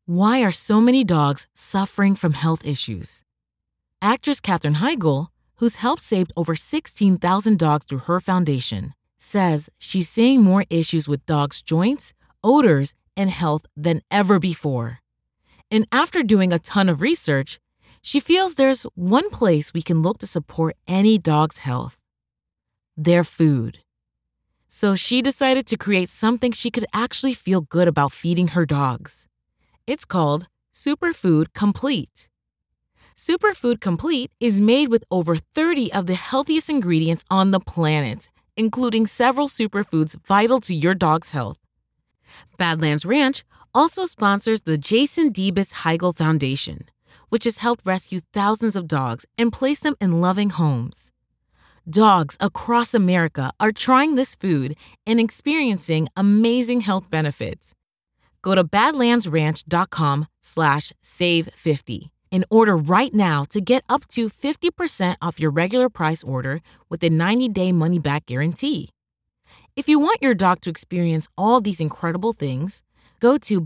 Why are so many dogs suffering from health issues? Actress Katherine Heigl, who's helped save over 16,000 dogs through her foundation, says she's seeing more issues with dogs' joints, odors, and health than ever before. And after doing a ton of research, she feels there's one place we can look to support any dog's health: their food. So she decided to create something she could actually feel good about feeding her dogs. It's called Superfood Complete. Superfood Complete is made with over 30 of the healthiest ingredients on the planet, including several superfoods vital to your dog's health. Badlands Ranch also sponsors the Jason Debus Heigl Foundation, which has helped rescue thousands of dogs and place them in loving homes. Dogs across America are trying this food and experiencing amazing health benefits. Go to badlandsranch.com/save50 and order right now to get up to 50% off your regular price order with a 90-day money-back guarantee. If you want your dog to experience all these incredible things, go to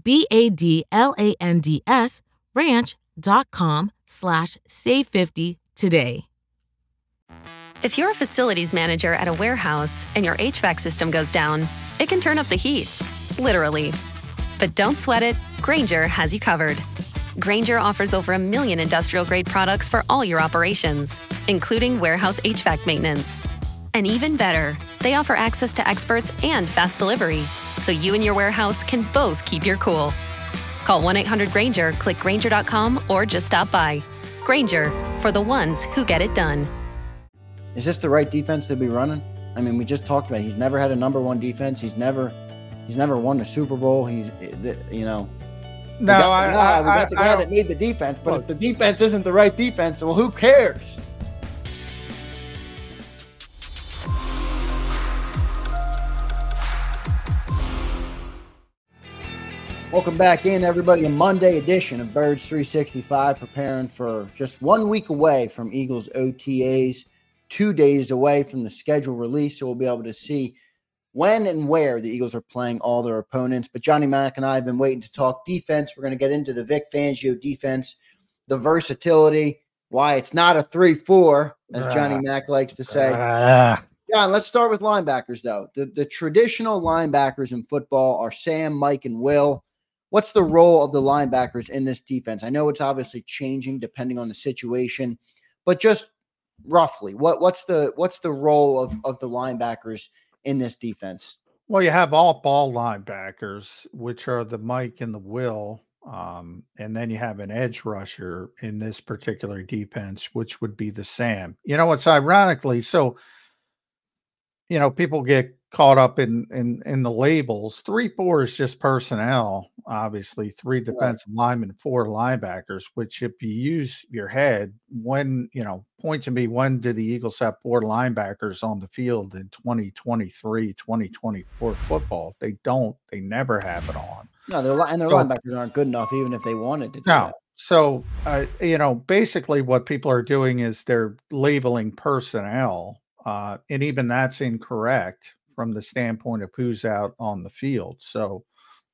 badlandsranch.com/save50 today. If you're a facilities manager at a warehouse and your HVAC system goes down, it can turn up the heat, literally. But don't sweat it, Grainger has you covered. Grainger offers over 1 million industrial-grade products for all your operations, including warehouse HVAC maintenance. And even better, they offer access to experts and fast delivery, so you and your warehouse can both keep your cool. Call 1-800-GRAINGER, click Grainger.com, or just stop by. Grainger, for the ones who get it done. Is this the right defense to be running? I mean, we just talked about it. He's never had a number one defense. He's never won the Super Bowl. We got the guy that made the defense, but if the defense isn't the right defense, well, who cares? Welcome back in, everybody. A Monday edition of Birds 365, preparing for just 1 week away from Eagles OTAs, 2 days away from the schedule release, so we'll be able to see when and where the Eagles are playing all their opponents. But Johnny Mack and I have been waiting to talk defense. We're going to get into the Vic Fangio defense, the versatility, why it's not a 3-4, as Johnny Mack likes to say. John, let's start with linebackers, though. The traditional linebackers in football are Sam, Mike, and Will. What's the role of the linebackers in this defense? I know it's obviously changing depending on the situation, but just roughly, what's the role of the linebackers in this defense? Well, you have all ball linebackers, which are the Mike and the Will, and then you have an edge rusher in this particular defense, which would be the Sam. You know, it's ironically so. You know, people get caught up in the labels. 3-4 is just personnel. Obviously, 3 defensive linemen, 4 linebackers. Which, if you use your head, point to me, when do the Eagles have 4 linebackers on the field in 2023, 2024 football? They don't. They never have it on. No, their linebackers aren't good enough, even if they wanted to do that. So, basically, what people are doing is they're labeling personnel. And even that's incorrect from the standpoint of who's out on the field. So,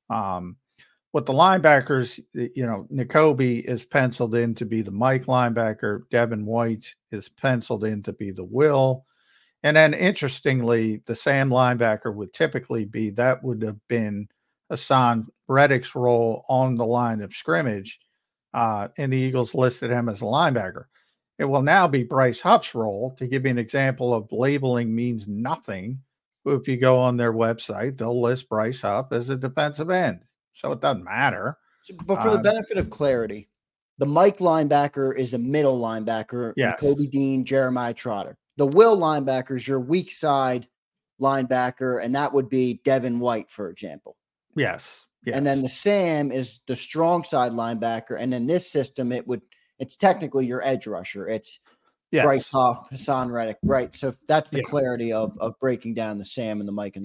with the linebackers, Nakobe is penciled in to be the Mike linebacker. Devin White is penciled in to be the Will. And then, interestingly, the Sam linebacker would have been Hassan Reddick's role on the line of scrimmage. And the Eagles listed him as a linebacker. It will now be Bryce Huff's role. To give you an example of labeling means nothing, if you go on their website, they'll list Bryce Huff as a defensive end. So it doesn't matter. But for the benefit of clarity, the Mike linebacker is a middle linebacker. Yes. Kobe Dean, Jeremiah Trotter. The Will linebacker is your weak side linebacker, and that would be Devin White, for example. Yes. And then the Sam is the strong side linebacker. And in this system, it's technically your edge rusher. It's Bryce Huff, Hassan Reddick, right? So that's the clarity of breaking down the Sam and the Mike.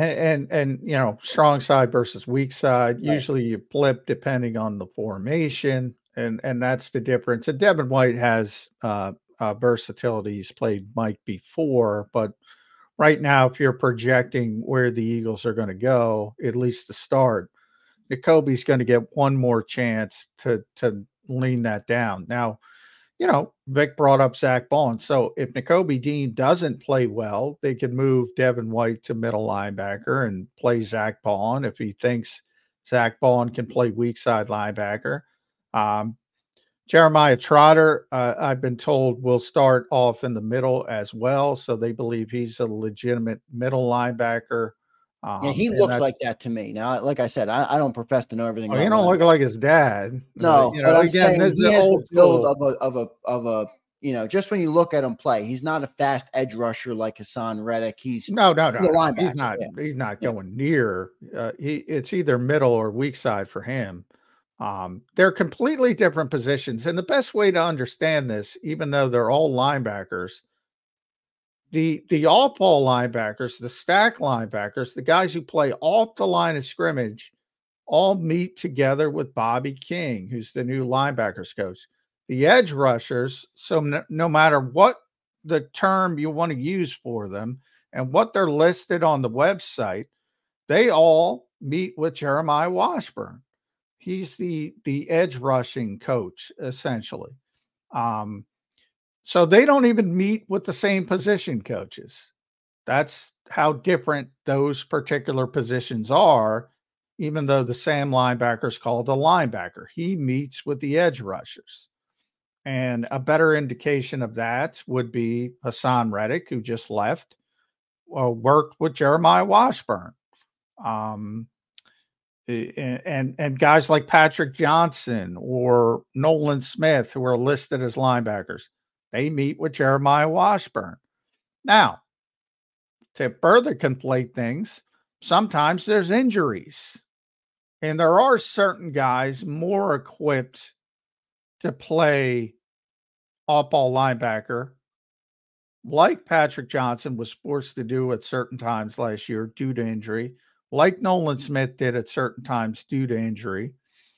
And strong side versus weak side. Right. Usually you flip depending on the formation, and that's the difference. And Devin White has versatility. He's played Mike before, but right now, if you're projecting where the Eagles are going to go, at least to start, Nakobe's going to get one more chance to lean that down. Now, Vic brought up Zach Bond. So if Nakobe Dean doesn't play well, they could move Devin White to middle linebacker and play Zach Bond if he thinks Zach Bond can play weak side linebacker. Jeremiah Trotter, I've been told, will start off in the middle as well. So they believe he's a legitimate middle linebacker. Yeah, he looks like that to me. Now, like I said, I don't profess to know everything. Oh, you don't look like his dad. No, but I'm saying he has the build of a just when you look at him play, he's not a fast edge rusher like Hassan Reddick. He's no. He's not. Yeah. He's not going near. It's either middle or weak side for him. They're completely different positions, and the best way to understand this, even though they're all linebackers, the off-ball linebackers, the stack linebackers, the guys who play off the line of scrimmage, all meet together with Bobby King, who's the new linebackers coach. The edge rushers, so no matter what the term you want to use for them and what they're listed on the website, they all meet with Jeremiah Washburn. He's the edge rushing coach, essentially. So they don't even meet with the same position coaches. That's how different those particular positions are, even though the Sam linebacker is called a linebacker. He meets with the edge rushers. And a better indication of that would be Hassan Reddick, who just left, worked with Jeremiah Washburn. And guys like Patrick Johnson or Nolan Smith, who are listed as linebackers, they meet with Jeremiah Washburn. Now, to further conflate things, sometimes there's injuries. And there are certain guys more equipped to play off-ball linebacker, like Patrick Johnson was forced to do at certain times last year due to injury, like Nolan Smith did at certain times due to injury.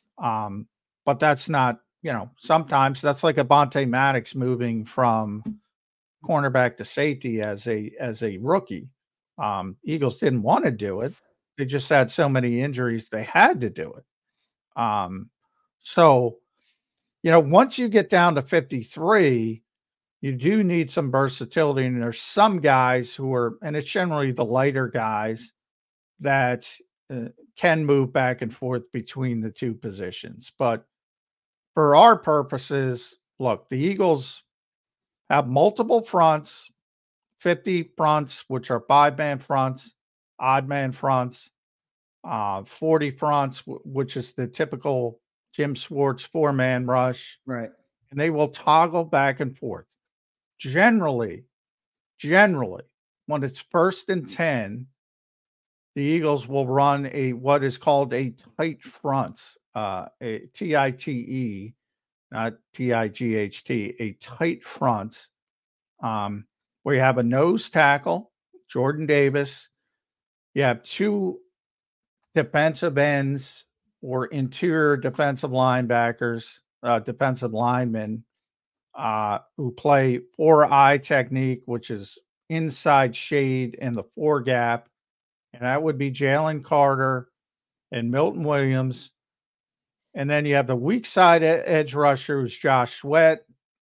But that's not, sometimes that's like Avonte Maddox moving from cornerback to safety as a rookie. Eagles didn't want to do it. They just had so many injuries, they had to do it. So, once you get down to 53, you do need some versatility. And there's some guys who are, and it's generally the lighter guys that can move back and forth between the two positions. But for our purposes, look, the Eagles have multiple fronts, 50 fronts, which are 5-man fronts, odd man fronts, 40 fronts, which is the typical Jim Schwartz 4-man rush. Right. And they will toggle back and forth. Generally, when it's 1st and 10, the Eagles will run what is called a tight front, a TITE, not TIGHT, a tight front, where you have a nose tackle, Jordan Davis. You have 2 defensive ends or interior defensive linebackers, defensive linemen, who play 4-eye technique, which is inside shade in the 4 gap. And that would be Jalen Carter and Milton Williams. And then you have the weak side edge rusher, who's Josh Sweat,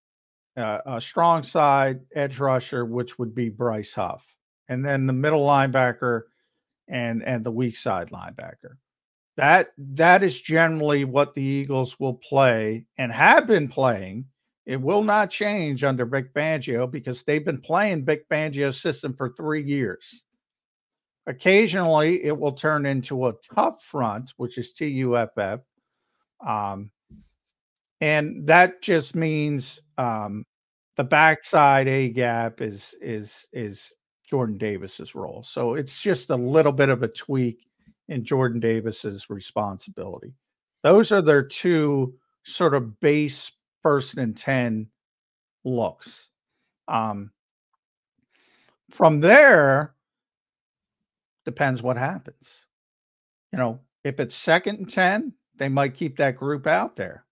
a strong side edge rusher, which would be Bryce Huff. And then the middle linebacker and the weak side linebacker. That is generally what the Eagles will play and have been playing. It will not change under Vic Fangio because they've been playing Vic Fangio's system for 3 years. Occasionally, it will turn into a tough front, which is TUFF. And that just means the backside A gap is Jordan Davis's role. So it's just a little bit of a tweak in Jordan Davis's responsibility. Those are their 2 sort of base 1st and 10 looks. From there, depends what happens. If it's 2nd and 10, they might keep that group out there.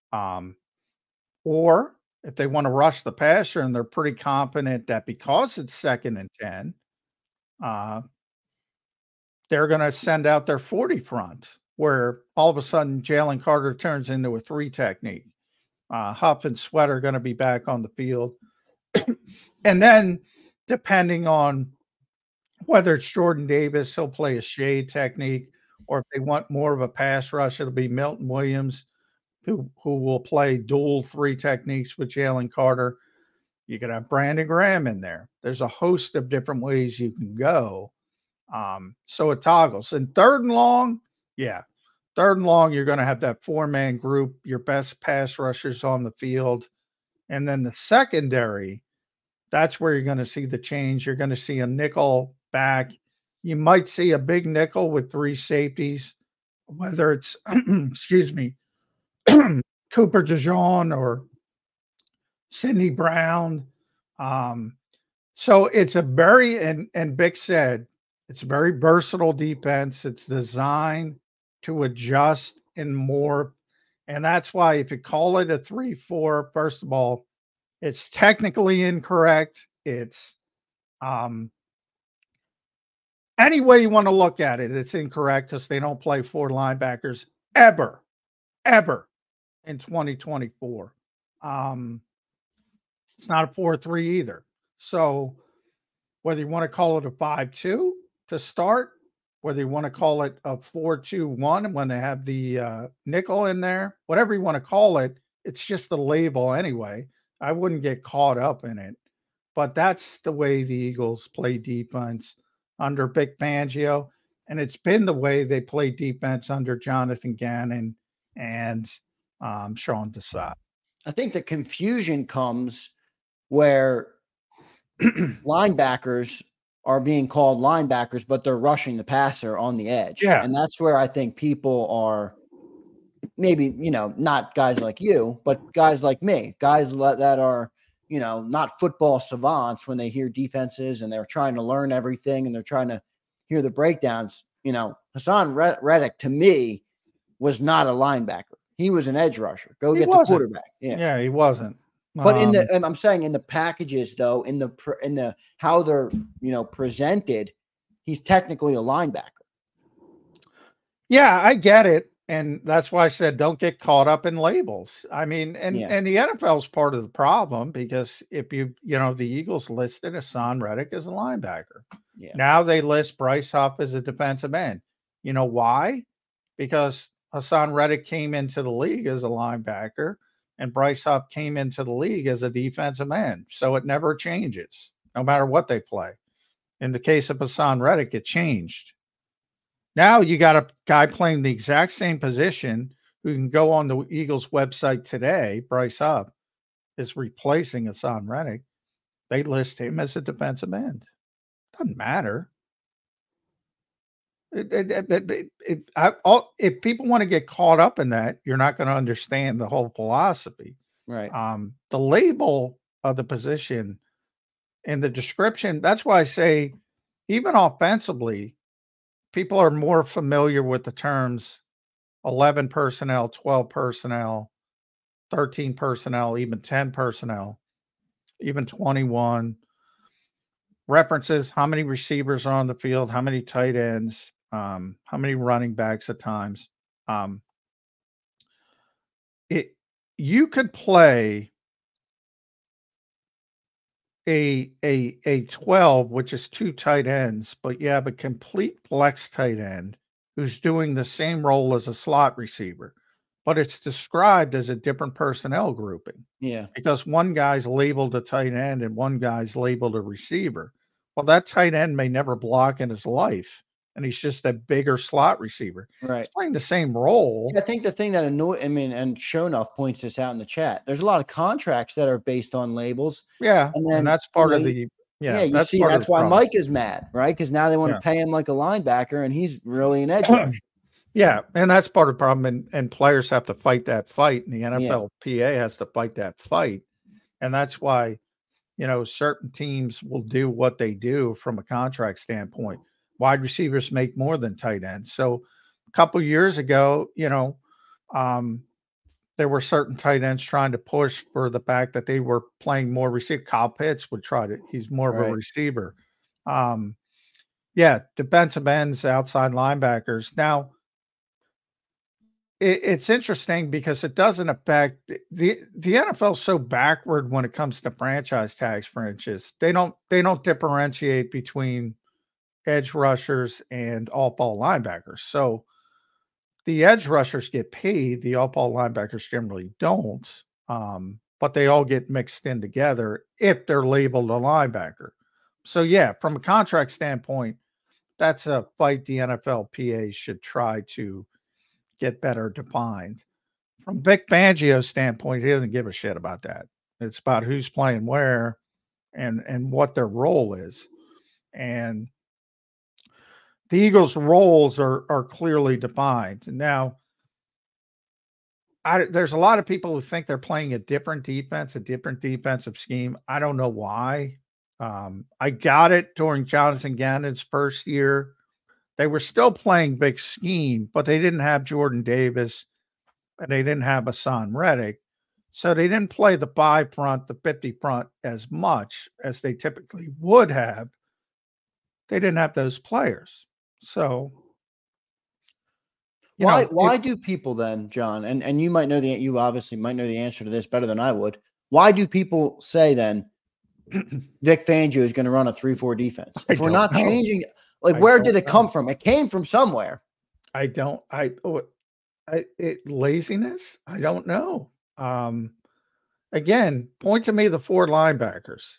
Or if they want to rush the passer and they're pretty confident that because it's 2nd and 10, they're going to send out their 40 front where all of a sudden Jalen Carter turns into a 3 technique. Huff and Sweat are going to be back on the field. And then depending on whether it's Jordan Davis, he'll play a shade technique, or if they want more of a pass rush, it'll be Milton Williams, who will play dual 3 techniques with Jalen Carter. You could have Brandon Graham in there. There's a host of different ways you can go. So it toggles. And third and long, you're going to have that 4-man group, your best pass rushers on the field. And then the secondary, that's where you're going to see the change. You're going to see a nickel back. You might see a big nickel with 3 safeties, whether it's, excuse me, Cooper DeJean or Sidney Brown. So it's a very, and Bick said, it's a very versatile defense. It's designed to adjust and more. And that's why if you call it a 3-4, first of all, it's technically incorrect. It's any way you want to look at it, it's incorrect because they don't play 4 linebackers ever in 2024. It's not a 4-3 either. So whether you want to call it a 5-2 to start, whether you want to call it a 4-2-1 when they have the nickel in there, whatever you want to call it, it's just a label anyway. I wouldn't get caught up in it. But that's the way the Eagles play defense under Vic Fangio. And it's been the way they play defense under Jonathan Gannon and Sean Desai. I think the confusion comes where linebackers are being called linebackers, but they're rushing the passer on the edge. Yeah. And that's where I think people are maybe, not guys like you, but guys like me, guys that are, not football savants when they hear defenses and they're trying to learn everything and they're trying to hear the breakdowns. Hassan Reddick to me was not a linebacker. He was an edge rusher. Go get the quarterback. Yeah, he wasn't. But and I'm saying in the packages though, in the how they're presented, he's technically a linebacker. Yeah, I get it, and that's why I said don't get caught up in labels. I mean, and the NFL is part of the problem because if the Eagles listed Hassan Reddick as a linebacker, now they list Bryce Huff as a defensive end. You know why? Because Hassan Reddick came into the league as a linebacker. And Bryce Huff came into the league as a defensive end. So it never changes, no matter what they play. In the case of Hassan Reddick, it changed. Now you got a guy playing the exact same position who can go on the Eagles website today. Bryce Huff is replacing Hassan Reddick. They list him as a defensive end. Doesn't matter. If people want to get caught up in that, you're not going to understand the whole philosophy. Right. The label of the position and the description, that's why I say even offensively, people are more familiar with the terms 11 personnel, 12 personnel, 13 personnel, even 10 personnel, even 21. References how many receivers are on the field, how many tight ends, how many running backs at times. You could play a 12, which is 2 tight ends, but you have a complete flex tight end who's doing the same role as a slot receiver, but it's described as a different personnel grouping. Yeah. Because one guy's labeled a tight end and one guy's labeled a receiver. Well, that tight end may never block in his life. And he's just a bigger slot receiver. Right. He's playing the same role. I think the thing that and Shonoff points this out in the chat. There's a lot of contracts that are based on labels. Yeah. And that's part of the that's why Mike is mad, right? Because now they want to pay him like a linebacker and he's really an edge rusher. Yeah. And that's part of the problem. And players have to fight that fight. And the NFLPA has to fight that fight. And that's why, certain teams will do what they do from a contract standpoint. Wide receivers make more than tight ends. So a couple of years ago, there were certain tight ends trying to push for the fact that they were playing more receiver. Kyle Pitts would try to, he's more of a receiver. Defensive ends, outside linebackers. Now, it's interesting because it doesn't affect the NFL is so backward when it comes to franchise tags for inches. They don't differentiate between edge rushers and off-ball linebackers. So the edge rushers get paid, the off-ball linebackers generally don't. But they all get mixed in together if they're labeled a linebacker. So yeah, from a contract standpoint, that's a fight the NFLPA should try to get better defined. From Vic Fangio's standpoint, he doesn't give a shit about that. It's about who's playing where and what their role is. And the Eagles' roles are clearly defined. Now, there's a lot of people who think they're playing a different defense, a different defensive scheme. I don't know why. I got it during Jonathan Gannon's first year. They were still playing big scheme, but they didn't have Jordan Davis and they didn't have Hassan Reddick. So they didn't play the 5 front, the 50 front as much as they typically would have. They didn't have those players. So why do people then, John, and you might know you obviously might know the answer to this better than I would. Why do people say then Vic Fangio is going to run a 3-4 defense? If we're not changing, where did it come from? It came from somewhere. Laziness? I don't know. Again, point to me the 4 linebackers.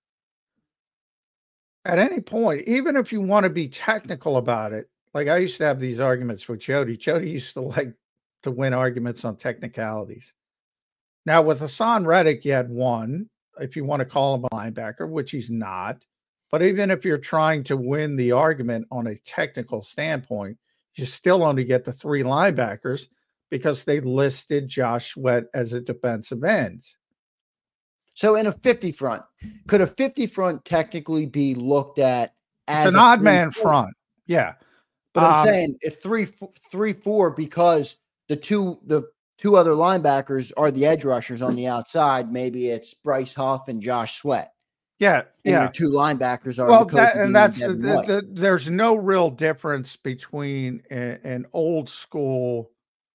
At any point, even if you want to be technical about it, like I used to have these arguments with Jody. Jody used to like to win arguments on technicalities. Now with Hassan Reddick, you had 1, if you want to call him a linebacker, which he's not. But even if you're trying to win the argument on a technical standpoint, you still only get the 3 linebackers because they listed Josh Sweat as a defensive end. So in a 50 front, could a 50 front technically be looked at as it's an odd man front? Yeah. But I'm saying a 3-4 because the two other linebackers are the edge rushers on the outside. Maybe it's Bryce Huff and Josh Sweat. Yeah, and yeah. Your 2 linebackers are there's no real difference between an old school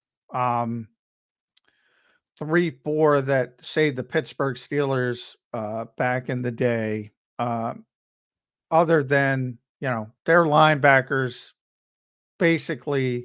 3-4 that say the Pittsburgh Steelers back in the day, other than their linebackers. Basically,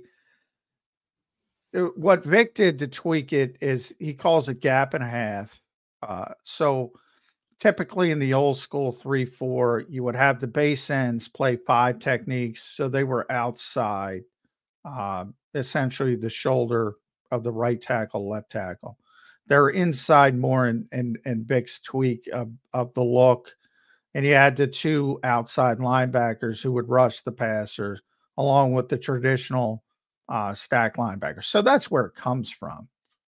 what Vic did to tweak it is he calls it gap and a half. So typically in the old school 3-4, you would have the base ends play 5 techniques. So they were outside, essentially the shoulder of the right tackle, left tackle. They're inside more in Vic's tweak of the look. And you had the 2 outside linebackers who would rush the passer along with the traditional stack linebackers. So that's where it comes from.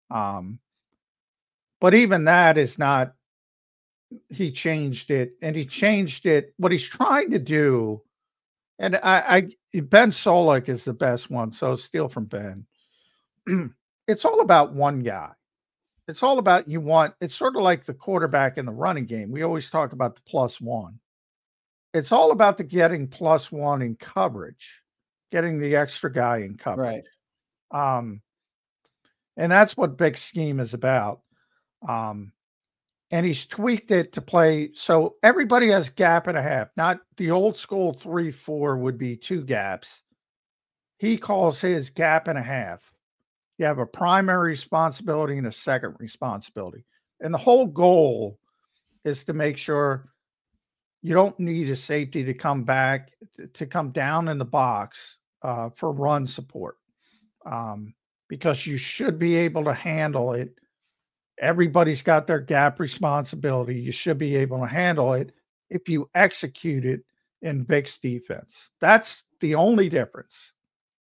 But even that is not, he changed it. And he changed it. What he's trying to do, and Ben Solak is the best one, so steal from Ben. It's all about one guy. It's all about it's sort of like the quarterback in the running game. We always talk about the +1. It's all about the getting +1 in coverage, getting the extra guy in coverage. Right. And that's what big scheme is about. And he's tweaked it to play. So everybody has gap and a half, not the old school 3-4 would be 2 gaps. He calls his gap and a half. You have a primary responsibility and a second responsibility. And the whole goal is to make sure you don't need a safety to come back, to come down in the box for run support, because you should be able to handle it. Everybody's got their gap responsibility. You should be able to handle it if you execute it in Vic's defense. That's the only difference.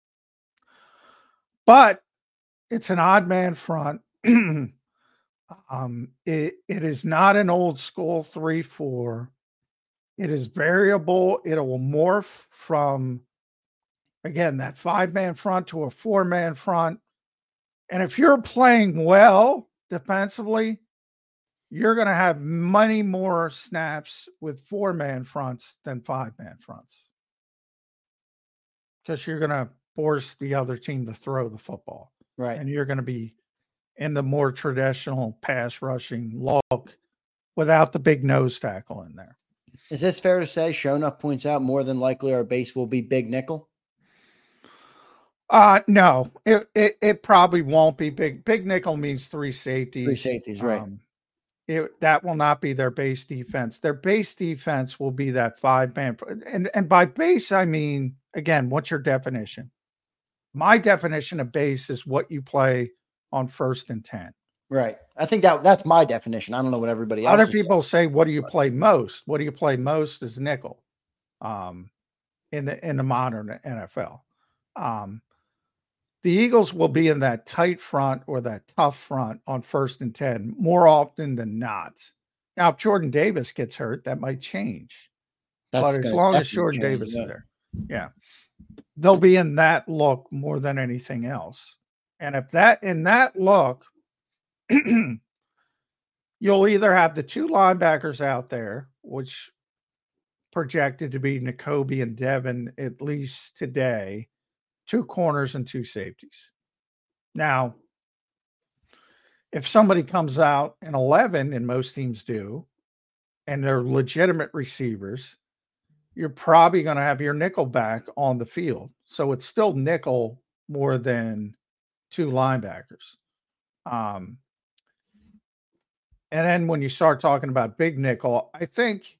But it's an odd man front. It is not an old school 3-4. It is variable. It will morph from, again, that 5-man front to a 4-man front. And if you're playing well defensively, you're going to have many more snaps with 4-man fronts than 5-man fronts, because you're going to force the other team to throw the football. Right. And you're going to be in the more traditional pass rushing look without the big nose tackle in there. Is this fair to say? Shonuff points out more than likely our base will be big nickel. No, it probably won't be big. Big nickel means three safeties. Three safeties, right. That will not be their base defense. Their base defense will be that 5-man. And by base, I mean, again, what's your definition? My definition of base is what you play on 1st and 10. Right. I think that's my definition. I don't know what everybody else. Other people say, what do you play most? What do you play most is nickel in the modern NFL. The Eagles will be in that tight front or that tough front on 1st and 10 more often than not. Now, if Jordan Davis gets hurt, that might change. But as long as Jordan Davis is there, they'll be in that look more than anything else. And if in that look, you'll either have the two linebackers out there, which projected to be Nakobe and Devin, at least today, 2 corners and 2 safeties. Now, if somebody comes out in 11, and most teams do, and they're legitimate receivers, you're probably going to have your nickel back on the field. So it's still nickel more than 2 linebackers. And then when you start talking about big nickel, I think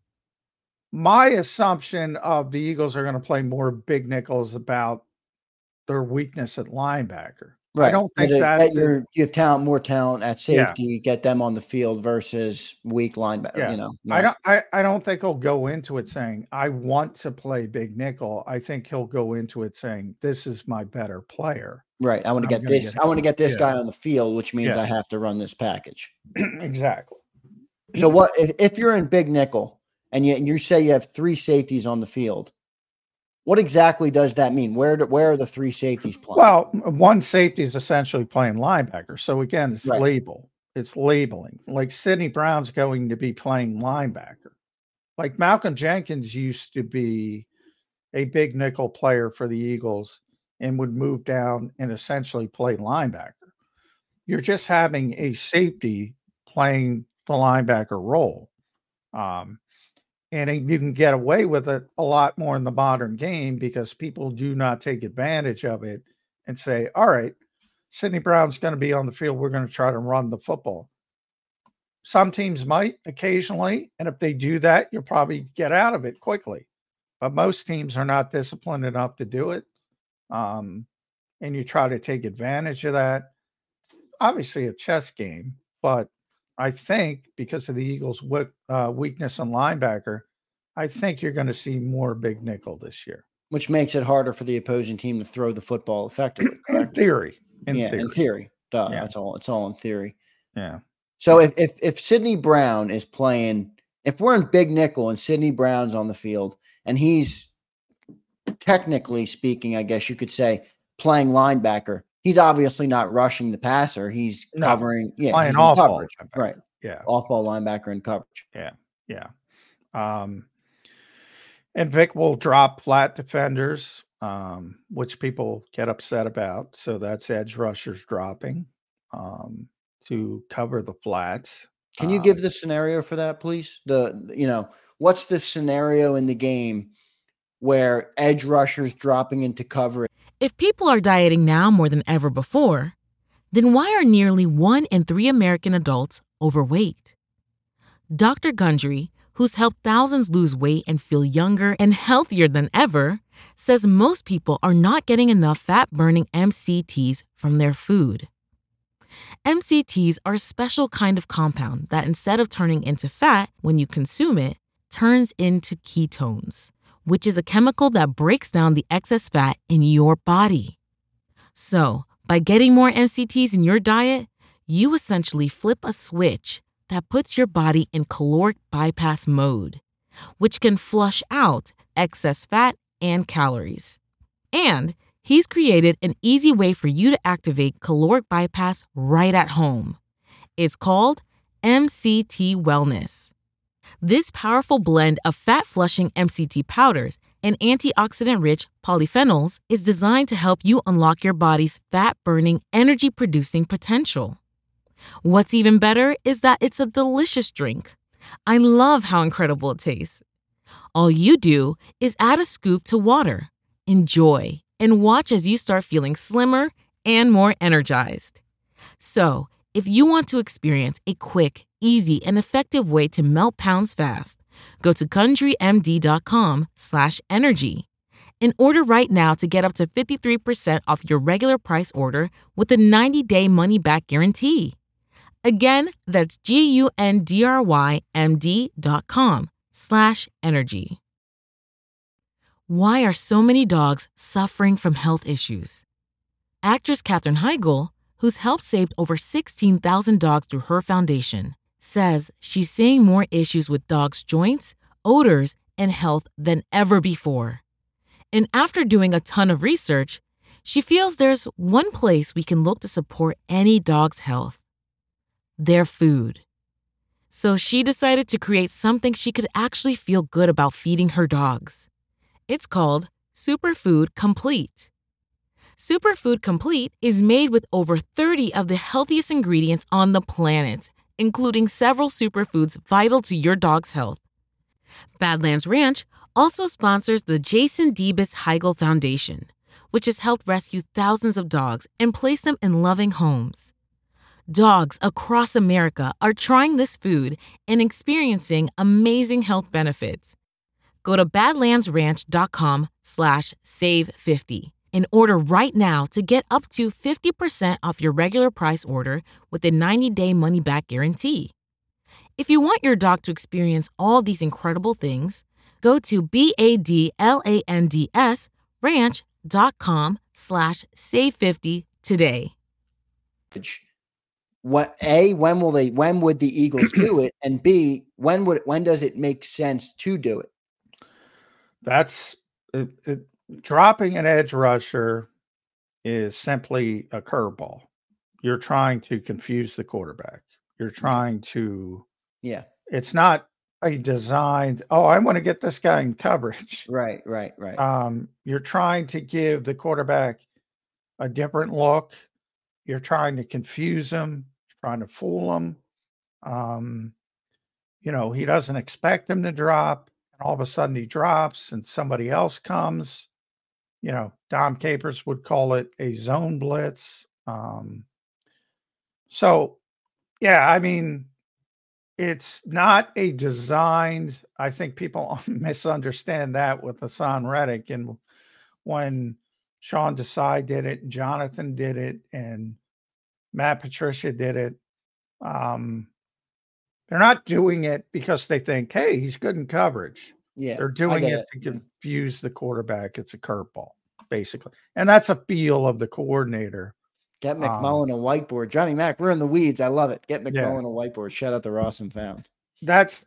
my assumption of the Eagles are going to play more big nickels about their weakness at linebacker. Right. I don't think you have more talent at safety, get them on the field versus weak linebacker. Yeah. I don't think he'll go into it saying, I want to play big nickel. I think he'll go into it saying, this is my better player. Right. I want to get this. I want to get this guy on the field, which means I have to run this package. Exactly. So what if you're in big nickel and you say you have 3 safeties on the field? What exactly does that mean? Where are the 3 safeties playing? Well, 1 safety is essentially playing linebacker. So again, it's It's labeling. Like Sidney Brown's going to be playing linebacker. Like Malcolm Jenkins used to be a big nickel player for the Eagles and would move down and essentially play linebacker. You're just having a safety playing the linebacker role. And you can get away with it a lot more in the modern game because people do not take advantage of it and say, all right, Sidney Brown's going to be on the field. We're going to try to run the football. Some teams might occasionally, and if they do that, you'll probably get out of it quickly. But most teams are not disciplined enough to do it. And you try to take advantage of that. Obviously a chess game, but I think because of the Eagles' weakness on linebacker, I think you're going to see more big nickel this year. Which makes it harder for the opposing team to throw the football effectively. In theory. In theory. Duh, yeah. It's all in theory. Yeah. So if Sidney Brown is playing, if we're in big nickel and Sidney Brown's on the field and he's technically speaking, I guess you could say, playing linebacker, he's obviously not rushing the passer. He's covering, playing off ball, right? Yeah, off ball linebacker in coverage. Yeah. And Vic will drop flat defenders, which people get upset about. So that's edge rushers dropping to cover the flats. Can you give the scenario for that, please? What's the scenario in the game where edge rushers dropping into coverage? If people are dieting now more than ever before, then why are nearly 1 in 3 American adults overweight? Dr. Gundry, who's helped thousands lose weight and feel younger and healthier than ever, says most people are not getting enough fat-burning MCTs from their food. MCTs are a special kind of compound that instead of turning into fat when you consume it, turns into ketones, which is a chemical that breaks down the excess fat in your body. So, by getting more MCTs in your diet, you essentially flip a switch that puts your body in caloric bypass mode, which can flush out excess fat and calories. And he's created an easy way for you to activate caloric bypass right at home. It's called MCT Wellness. This powerful blend of fat-flushing MCT powders and antioxidant-rich polyphenols is designed to help you unlock your body's fat-burning, energy-producing potential. What's even better is that it's a delicious drink. I love how incredible it tastes. All you do is add a scoop to water, enjoy, and watch as you start feeling slimmer and more energized. So, if you want to experience a quick, easy, and effective way to melt pounds fast, go to CountryMD.com/energy and order right now to get up to 53% off your regular price order with a 90-day money-back guarantee. Again, that's GUNDRYMD.com/energy. Why are so many dogs suffering from health issues? Actress Katherine Heigl, who's helped save over 16,000 dogs through her foundation, says she's seeing more issues with dogs' joints, odors, and health than ever before. And after doing a ton of research, she feels there's one place we can look to support any dog's health: their food. So she decided to create something she could actually feel good about feeding her dogs. It's called Superfood Complete. Superfood Complete is made with over 30 of the healthiest ingredients on the planet, including several superfoods vital to your dog's health. Badlands Ranch also sponsors the Jason Debus Heigl Foundation, which has helped rescue thousands of dogs and place them in loving homes. Dogs across America are trying this food and experiencing amazing health benefits. Go to badlandsranch.com/save50 and order right now to get up to 50% off your regular price order with a 90-day money-back guarantee. If you want your dog to experience all these incredible things, go to badlandsranch.com/save50 today. When would the Eagles do it? And B, when does it make sense to do it? That's it. Dropping an edge rusher is simply a curveball. You're trying to confuse the quarterback. You're trying to, it's not a designed, I want to get this guy in coverage. Right. You're trying to give the quarterback a different look. You're trying to confuse him, trying to fool him. He doesn't expect him to drop, and all of a sudden he drops and somebody else comes. Dom Capers would call it a zone blitz. It's not a designed, I think people misunderstand that with Hassan Reddick. And when Sean Desai did it, and Jonathan did it, and Matt Patricia did it, they're not doing it because they think, hey, he's good in coverage. Yeah, they're doing it to confuse the quarterback. It's a curveball, basically. And that's a feel of the coordinator. Get McMullen a whiteboard. Johnny Mac, we're in the weeds. I love it. Get McMullen a whiteboard. Shout out to Ross and Found. That's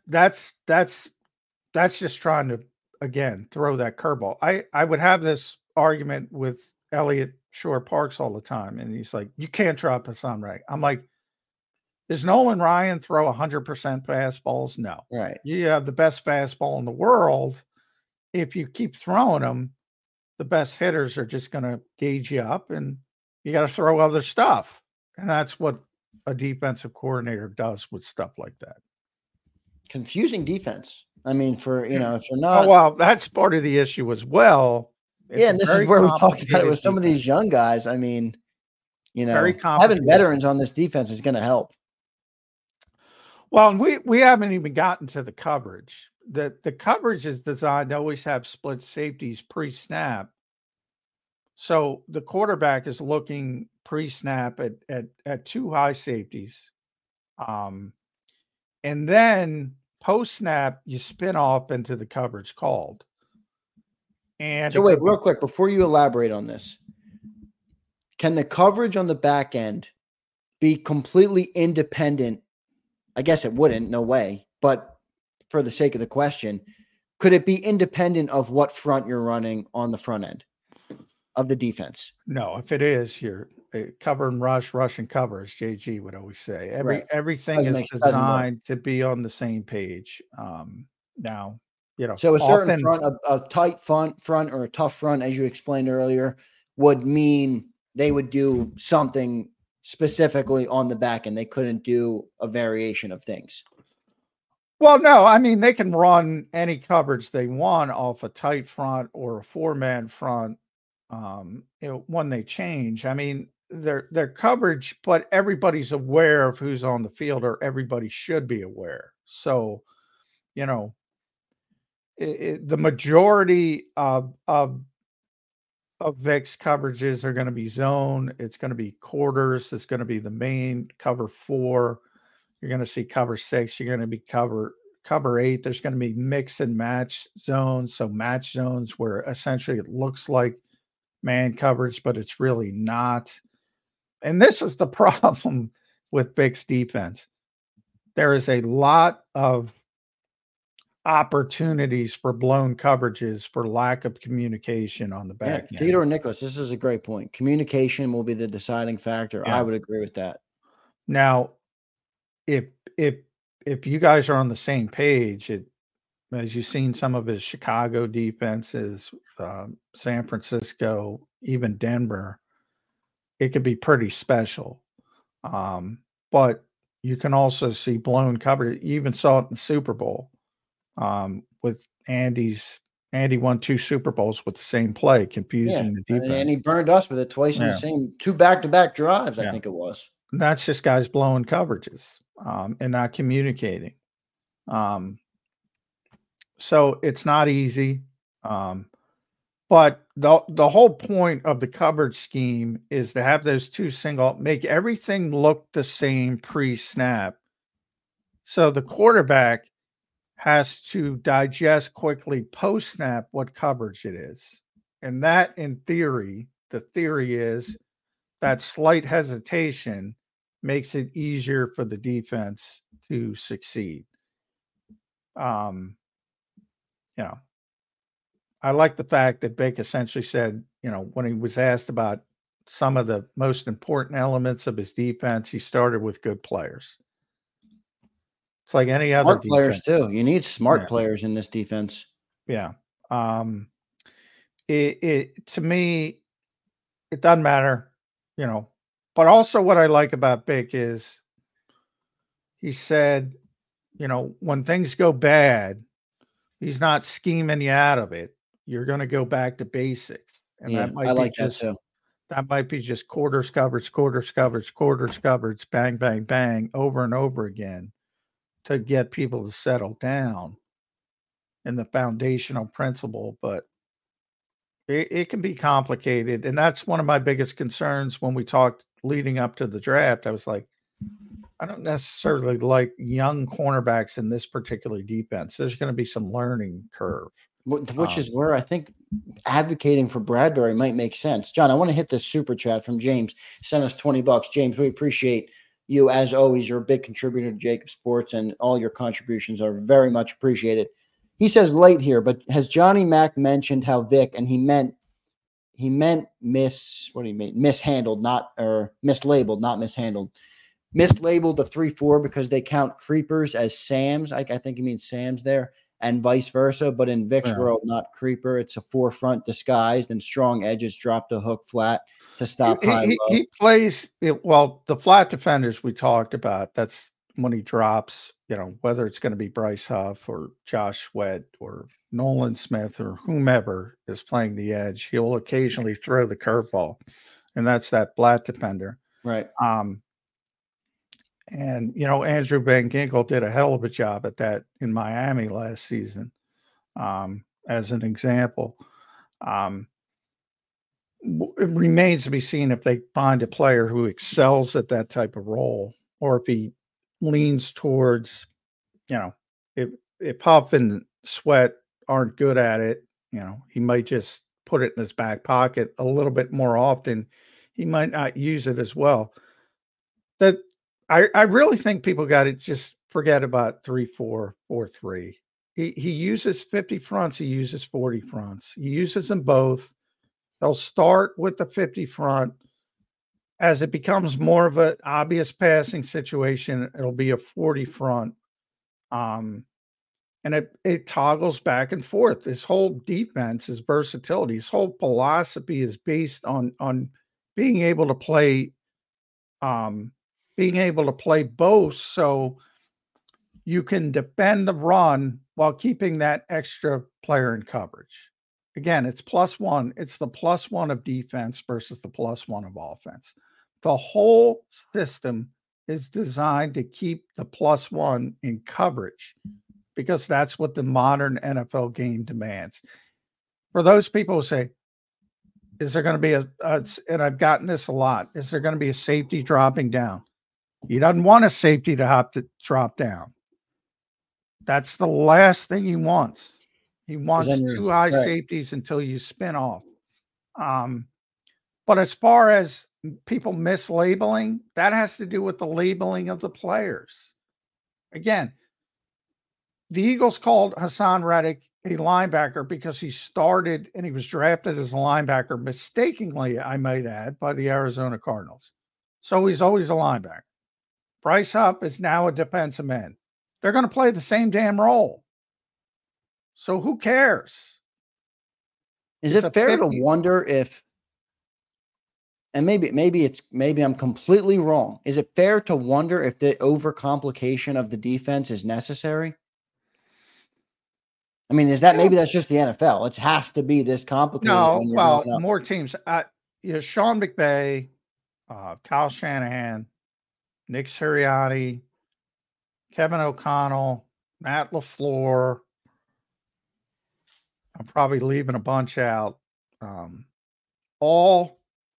just trying to, again, throw that curveball. I would have this argument with Elliot Shore Parks all the time. And he's like, you can't drop Hassan Reddick. I'm like, does Nolan Ryan throw 100% fastballs? No. Right. You have the best fastball in the world. If you keep throwing them, the best hitters are just going to gauge you up, and you got to throw other stuff. And that's what a defensive coordinator does with stuff like that. Confusing defense. I mean, if you're not. Oh, well, that's part of the issue as well. And this is where we talked about it with some of these young guys. I mean, having veterans on this defense is going to help. Well, and we haven't even gotten to the coverage. The coverage is designed to always have split safeties pre-snap. So the quarterback is looking pre-snap at two high safeties. And then post-snap, you spin off into the coverage called. And so wait, real quick, before you elaborate on this, can the coverage on the back end be completely independent? I guess it wouldn't, no way. But for the sake of the question, could it be independent of what front you're running on the front end of the defense? No, if it is, you're cover and rush and cover, as JG would always say. Everything is designed to be on the same page. Now, So a certain often front, a tight front or a tough front, as you explained earlier, would mean they would do something specifically on the back end. They couldn't do a variation of things. Well, no, I mean, they can run any coverage they want off a tight front or a 4-man front, when they change. I mean, their coverage, but everybody's aware of who's on the field, or everybody should be aware. So, you know, the majority of Vic's coverages are going to be zone. It's going to be quarters. It's going to be the main cover 4. You're going to see cover 6. You're going to be cover 8. There's going to be mix and match zones. So match zones where essentially it looks like man coverage, but it's really not. And this is the problem with Vic's defense. There is a lot of opportunities for blown coverages for lack of communication on the back end. Theodore Nicholas, this is a great point. Communication will be the deciding factor. Yeah. I would agree with that. Now, if you guys are on the same page, as you've seen some of his Chicago defenses, San Francisco, even Denver, it could be pretty special. But you can also see blown coverage. You even saw it in the Super Bowl. With Andy won 2 Super Bowls with the same play, confusing the defense. And he burned us with it twice in the same 2 back-to-back drives, I think it was. And that's just guys blowing coverages and not communicating. So it's not easy. But the whole point of the coverage scheme is to have those 2 make everything look the same pre-snap. So the quarterback has to digest quickly post-snap what coverage it is. And that, in theory, the theory is that slight hesitation makes it easier for the defense to succeed. I like the fact that Vic essentially said, when he was asked about some of the most important elements of his defense, he started with good players. It's like any other smart players too. You need smart players in this defense. Yeah. It to me, it doesn't matter, but also what I like about Vic is he said, when things go bad, he's not scheming you out of it. You're going to go back to basics. And that might be that too. That might be just quarters coverage, bang, bang, bang, over and over again, to get people to settle down in the foundational principle. But it can be complicated. And that's one of my biggest concerns when we talked leading up to the draft. I was like, I don't necessarily like young cornerbacks in this particular defense. There's going to be some learning curve. Which is where I think advocating for Bradbury might make sense. John, I want to hit this super chat from James. Send us $20. James, we appreciate you as always. You're a big contributor to Jacob Sports, and all your contributions are very much appreciated. He says late here, but has Johnny Mack mentioned how Vic, and he meant mishandled, mislabeled, not mishandled. Mislabeled the 3-4 because they count creepers as Sams. I think he means Sams there, and vice versa. But in Vic's world, not creeper. It's a 4-front disguised, and strong edges drop the hook flat to stop he plays it. Well, the flat defenders we talked about, that's when he drops, whether it's going to be Bryce Huff or Josh Sweat or Nolan Smith or whomever is playing the edge, he'll occasionally throw the curveball, and that's that flat defender. Right. And, Andrew Van Ginkel did a hell of a job at that in Miami last season, as an example. It remains to be seen if they find a player who excels at that type of role, or if he leans towards, if Huff and Sweat aren't good at it, he might just put it in his back pocket a little bit more often. He might not use it as well. I really think people got to just forget about 3-4, 4-3. He uses 50 fronts. He uses 40 fronts. He uses them both. He'll start with the 50 front. As it becomes more of an obvious passing situation, it'll be a 40 front. and it toggles back and forth. This whole defense is versatility. This whole philosophy is based on being able to play, both, so you can defend the run while keeping that extra player in coverage. Again, it's +1. It's the +1 of defense versus the +1 of offense. The whole system is designed to keep the +1 in coverage because that's what the modern NFL game demands. For those people who say, is there going to be and I've gotten this a lot, is there going to be a safety dropping down? He doesn't want a safety to drop down. That's the last thing he wants. He wants 2 high safeties until you spin off. But as far as people mislabeling, that has to do with the labeling of the players. Again, the Eagles called Hassan Reddick a linebacker because he started and he was drafted as a linebacker mistakenly, I might add, by the Arizona Cardinals. So he's always a linebacker. Bryce Huff is now a defensive end. They're going to play the same damn role. So who cares? Is it fair to wonder if, and maybe I'm completely wrong, is it fair to wonder if the overcomplication of the defense is necessary? I mean, maybe that's just the NFL? It has to be this complicated. No, well, more teams. Sean McVay, Kyle Shanahan, Nick Sirianni, Kevin O'Connell, Matt LaFleur. I'm probably leaving a bunch out. The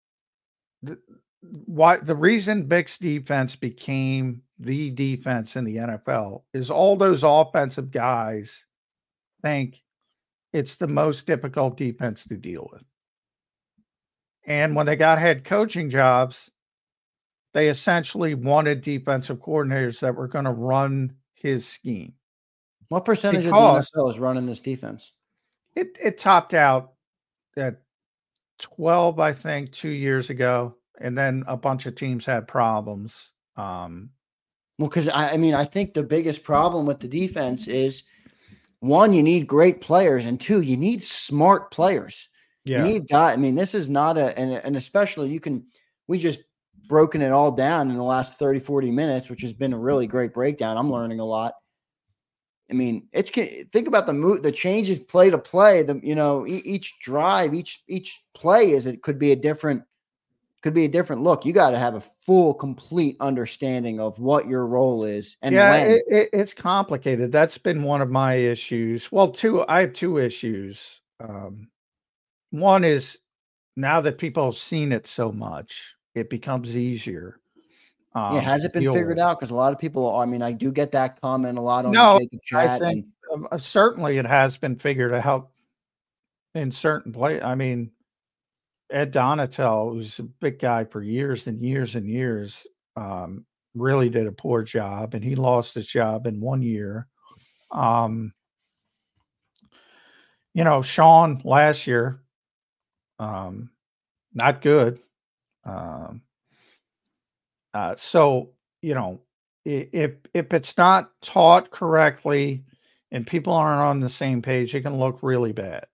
reason Vic's defense became the defense in the NFL is all those offensive guys think it's the most difficult defense to deal with. And when they got head coaching jobs, they essentially wanted defensive coordinators that were going to run his scheme. What percentage of the NFL is running this defense? It topped out at 12, I think, 2 years ago, and then a bunch of teams had problems. Because I think the biggest problem with the defense is, one, you need great players, and two, you need smart players. Yeah. You need guys. I mean, this is not and especially we just broken it all down in the last 30, 40 minutes, which has been a really great breakdown. I'm learning a lot. I mean, think about the changes play to play. Each drive, each play could be a different look. You got to have a full, complete understanding of what your role is. And it's complicated. That's been one of my issues. Well, I have 2 issues. One is now that people have seen it so much, it becomes easier. Has it been figured out? Because a lot of people, I do get that comment a lot on the Jacob chat. I think certainly it has been figured out in certain places. I mean, Ed Donatel, who's a big guy for years and years and years, really did a poor job, and he lost his job in 1 year. Sean last year, not good. So, if it's not taught correctly and people aren't on the same page, it can look really bad.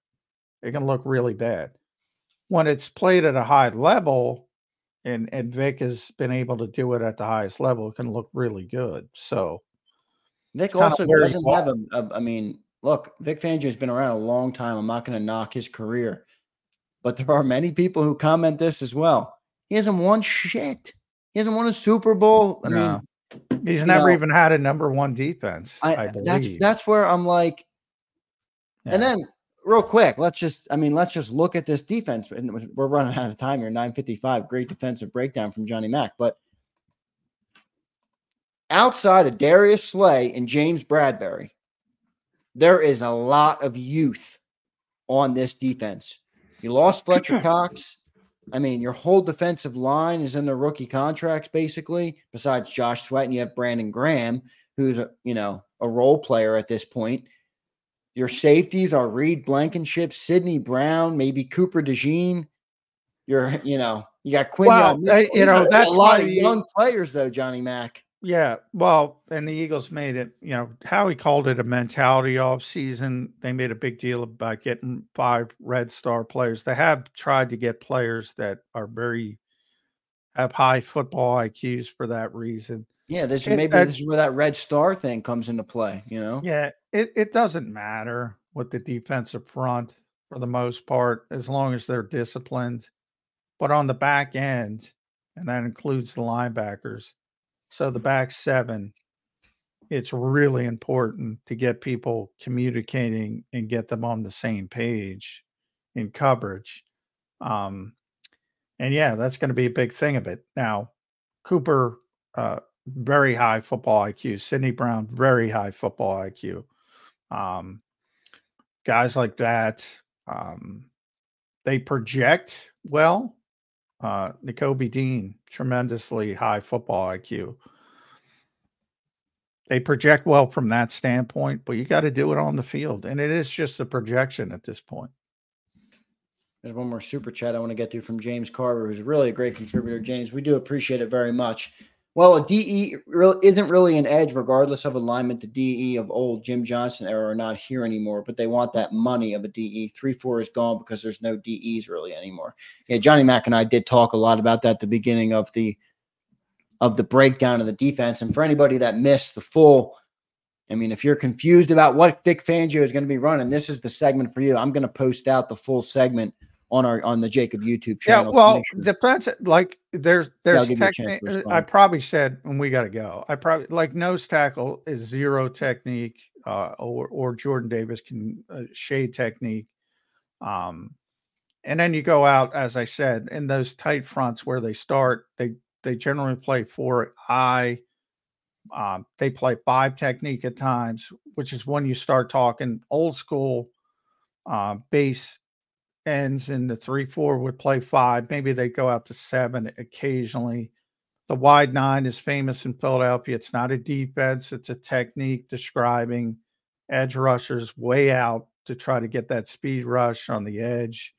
When it's played at a high level, and Vic has been able to do it at the highest level, it can look really good. So Vic also doesn't have look, Vic Fangio has been around a long time. I'm not going to knock his career, but there are many people who comment this as well. He hasn't won shit. He hasn't won a Super Bowl. I mean, he's never even had a number 1 defense. I believe that's where I'm like, and then real quick, let's just look at this defense. And we're running out of time here. 9:55. Great defensive breakdown from Johnny Mack. But outside of Darius Slay and James Bradbury, there is a lot of youth on this defense. You lost Fletcher Cox. Your whole defensive line is in their rookie contracts, basically. Besides Josh Sweat, and you have Brandon Graham, who's a role player at this point. Your safeties are Reed Blankenship, Sidney Brown, maybe Cooper DeJean. You got Quinn. Well, that's a lot of young players, though, Johnny Mack. Yeah, well, and the Eagles made it, Howie called it a mentality off season. They made a big deal about getting 5 red star players. They have tried to get players that are have high football IQs for that reason. Yeah, this It maybe this is where that red star thing comes into play, Yeah, it doesn't matter with the defensive front for the most part, as long as they're disciplined. But on the back end, and that includes the linebackers, so the back 7, it's really important to get people communicating and get them on the same page in coverage. Um, and yeah, that's going to be a big thing of it. Now, Cooper, very high football IQ. Sidney Brown, very high football IQ. Um, guys like that, they project well. Nakobe Dean, tremendously high football IQ. They project well from that standpoint, but you got to do it on the field, and it is just a projection at this point. There's one more super chat I want to get to from James Carver, who's really a great contributor. James, we do appreciate it very much. Well, a DE isn't really an edge, regardless of alignment. The DE of old Jim Johnson era are not here anymore, but they want that money of a DE. 3-4 is gone because there's no DEs really anymore. Yeah, Johnny Mack and I did talk a lot about that at the beginning of the breakdown of the defense. And for anybody that missed the full, I mean, if you're confused about what Vic Fangio is going to be running, this is the segment for you. I'm going to post out the full segment on the Jacob YouTube channel. Yeah, well, defense, like there's technique. I probably said when we got to go. I probably like nose tackle is zero technique, or Jordan Davis can shade technique. And then you go out, as I said, in those tight fronts where they start, they generally play 4-eye. They play 5 technique at times, which is when you start talking old school base ends in the 3-4 would play 5. Maybe they go out to 7 occasionally. The wide 9 is famous in Philadelphia. It's not a defense. It's a technique describing edge rushers way out to try to get that speed rush on the edge.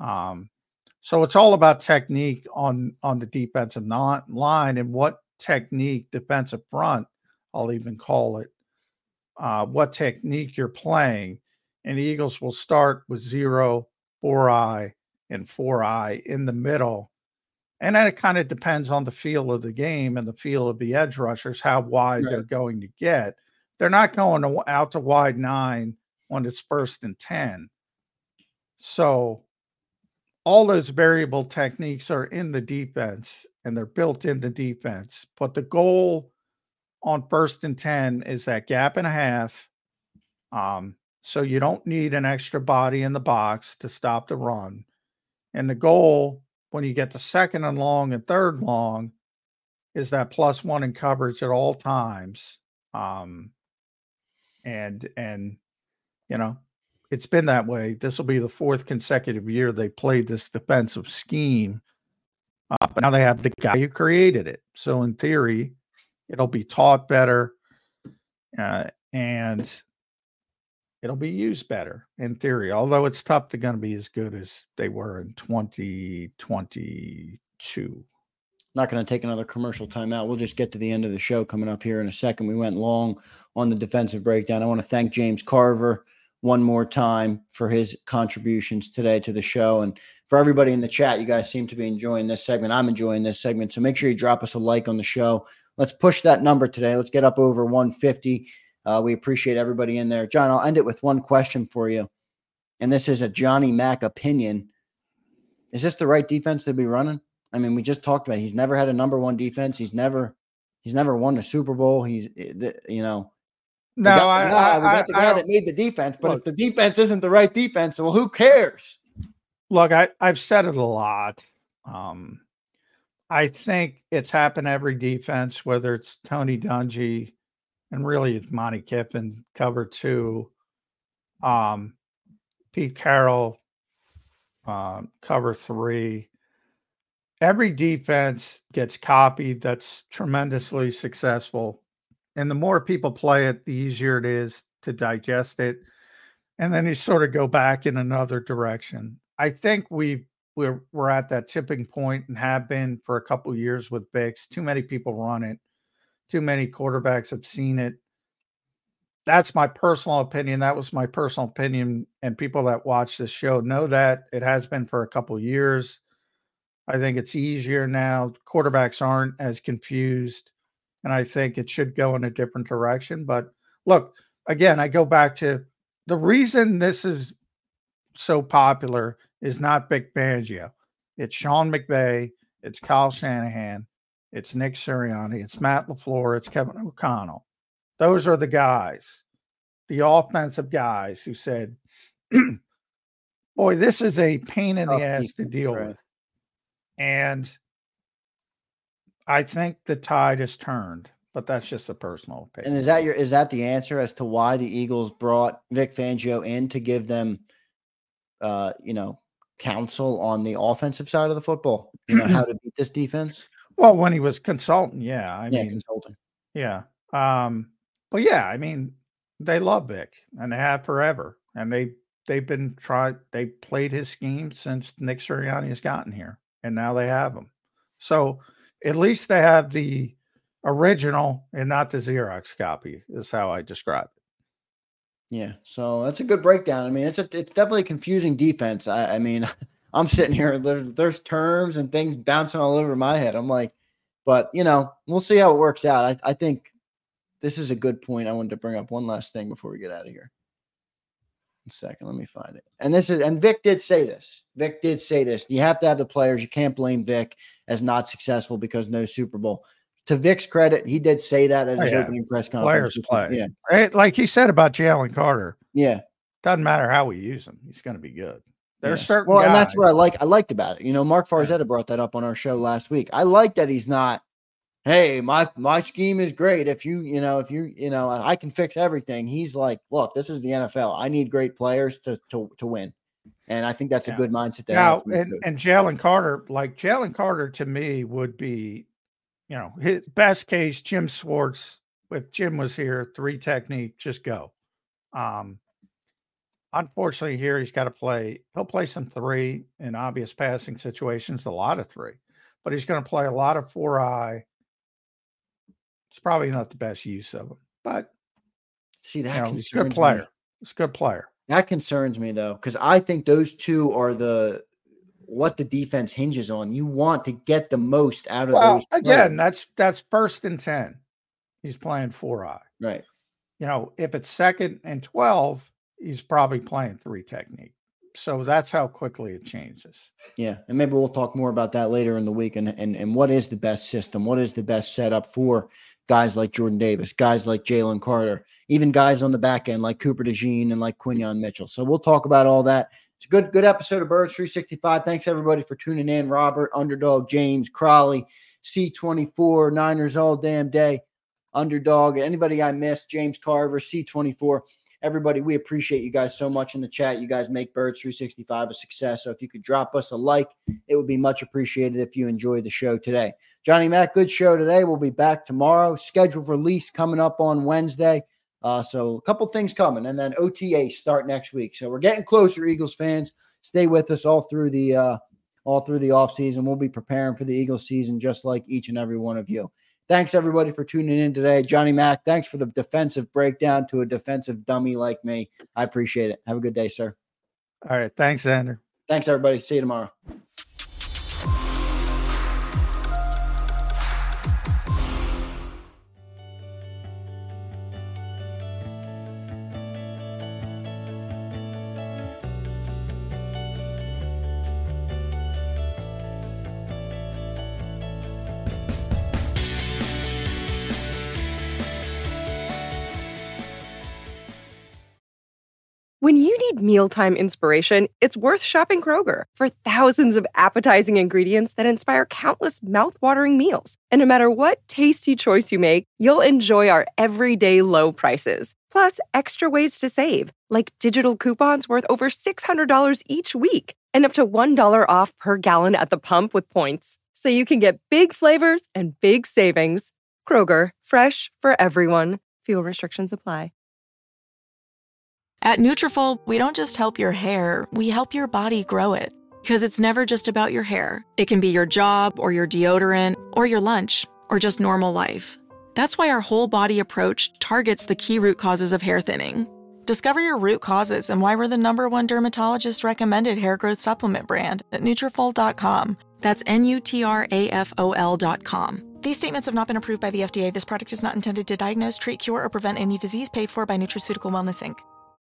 So it's all about technique on the defensive line and what technique, defensive front, I'll even call it, what technique you're playing. And the Eagles will start with 0, 4-eye, and 4-eye in the middle. And then it kind of depends on the feel of the game and the feel of the edge rushers, how wide they're going to get. They're not going out to wide 9 when it's 1st and 10. So all those variable techniques are in the defense and they're built in the defense. But the goal on 1st and 10 is that gap and a half. So you don't need an extra body in the box to stop the run. And the goal when you get to 2nd and long and 3rd long is that +1 in coverage at all times. And it's been that way. This will be the 4th consecutive year they played this defensive scheme. But now they have the guy who created it. So in theory, it'll be taught better and it'll be used better in theory, although it's tough to going to be as good as they were in 2022. Not going to take another commercial timeout. We'll just get to the end of the show coming up here in a second. We went long on the defensive breakdown. I want to thank James Carver one more time for his contributions today to the show. And for everybody in the chat, you guys seem to be enjoying this segment. I'm enjoying this segment. So make sure you drop us a like on the show. Let's push that number today. Let's get up over 150. We appreciate everybody in there. John, I'll end it with one question for you. And this is a Johnny Mack opinion. Is this the right defense to be running? I mean, we just talked about it. He's never had a number 1 defense. He's never won a Super Bowl. We got the guy that made the defense, but if the defense isn't the right defense, well, who cares? Look, I've said it a lot. I think it's happened every defense, whether it's Tony Dungy and really it's Monty Kiffin, cover 2, Pete Carroll, cover 3. Every defense gets copied that's tremendously successful. And the more people play it, the easier it is to digest it. And then you sort of go back in another direction. I think we're at that tipping point and have been for a couple of years with Bix. Too many people run it. Too many quarterbacks have seen it. That's my personal opinion. That was my personal opinion. And people that watch this show know that it has been for a couple years. I think it's easier now. Quarterbacks aren't as confused. And I think it should go in a different direction. But look, again, I go back to the reason this is so popular is not Vic Fangio. It's Sean McVay. It's Kyle Shanahan. It's Nick Sirianni. It's Matt LaFleur. It's Kevin O'Connell. Those are the guys, the offensive guys who said, boy, this is a pain in the ass to deal with. And I think the tide has turned, but that's just a personal opinion. And is that the answer as to why the Eagles brought Vic Fangio in to give them, counsel on the offensive side of the football? How to beat this defense? Well, when he was consultant, I mean, consulting. Yeah. But yeah, I mean, they love Vic and they have forever. And they played his scheme since Nick Sirianni has gotten here. And now they have him. So at least they have the original and not the Xerox copy, is how I describe it. Yeah. So that's a good breakdown. I mean, it's definitely a confusing defense. I mean, I'm sitting here, there's terms and things bouncing all over my head. I'm like, but we'll see how it works out. I think this is a good point. I wanted to bring up one last thing before we get out of here. One second, let me find it. And Vic did say this. You have to have the players. You can't blame Vic as not successful because no Super Bowl. To Vic's credit, he did say that at his opening press conference. Players play. Yeah. Like he said about Jalen Carter. Yeah. Doesn't matter how we use him. He's going to be good. There's certain guys. And that's what I liked about it. Mark Farzetta brought that up on our show last week. I like that he's not, hey, my scheme is great. If I can fix everything. He's like, look, this is the NFL. I need great players to win. And I think that's a good mindset to have. And Jalen Carter to me would be, his best case, Jim Schwartz, if Jim was here, 3 technique, just go. Unfortunately here, he's got to play. He'll play some 3 in obvious passing situations, a lot of 3, but he's going to play a lot of 4-eye. It's probably not the best use of him, but see that he's a good player. He's a good player. That concerns me though, because I think those two are what the defense hinges on. You want to get the most out of those players. Again, that's 1st and 10. He's playing 4-eye. Right. If it's 2nd and 12, he's probably playing 3 technique. So that's how quickly it changes. Yeah. And maybe we'll talk more about that later in the week. And what is the best system? What is the best setup for guys like Jordan Davis, guys like Jalen Carter, even guys on the back end like Cooper DeJean and like Quinyon Mitchell. So we'll talk about all that. It's a good episode of Birds 365. Thanks everybody for tuning in. Robert, Underdog, James, Crawley, C24, Niners all damn day, Underdog, anybody I missed, James Carver, C24. Everybody, we appreciate you guys so much in the chat. You guys make Birds 365 a success. So if you could drop us a like, it would be much appreciated if you enjoyed the show today. Johnny Mac, good show today. We'll be back tomorrow. Scheduled release coming up on Wednesday. So a couple things coming, and then OTA start next week. So we're getting closer, Eagles fans. Stay with us all through the offseason. We'll be preparing for the Eagles season just like each and every one of you. Thanks, everybody, for tuning in today. Johnny Mac, thanks for the defensive breakdown to a defensive dummy like me. I appreciate it. Have a good day, sir. All right. Thanks, Xander. Thanks, everybody. See you tomorrow. When you need mealtime inspiration, it's worth shopping Kroger for thousands of appetizing ingredients that inspire countless mouthwatering meals. And no matter what tasty choice you make, you'll enjoy our everyday low prices. Plus, extra ways to save, like digital coupons worth over $600 each week and up to $1 off per gallon at the pump with points. So you can get big flavors and big savings. Kroger, fresh for everyone. Fuel restrictions apply. At Nutrafol, we don't just help your hair, we help your body grow it. Because it's never just about your hair. It can be your job or your deodorant or your lunch or just normal life. That's why our whole body approach targets the key root causes of hair thinning. Discover your root causes and why we're the #1 dermatologist recommended hair growth supplement brand at Nutrafol.com. That's Nutrafol.com. These statements have not been approved by the FDA. This product is not intended to diagnose, treat, cure, or prevent any disease paid for by Nutraceutical Wellness, Inc.